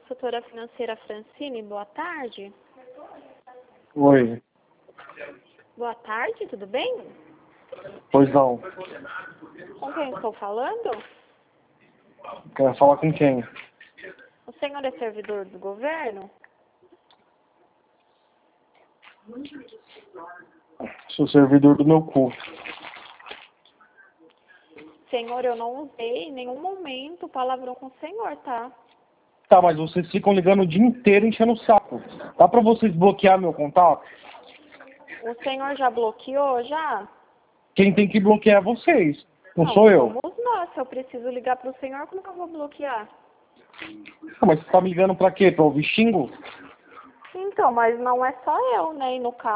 consultora financeira Francine, boa tarde. Oi. Boa tarde, tudo bem? Pois não. Com quem estou falando? Quer falar com quem? O senhor é servidor do governo? Sou servidor do meu cu. Senhor, eu não usei em nenhum momento palavrão com o senhor, tá? Tá, mas vocês ficam ligando o dia inteiro enchendo o saco. Dá pra vocês bloquear meu contato? O senhor já bloqueou, já? Quem tem que bloquear é vocês. Não sou eu. Somos nós. Se eu preciso ligar para o senhor, como que eu vou bloquear? Ah, mas você tá me ligando pra quê? Pra ouvir xingo? Então, mas não é só eu, né? E no caso...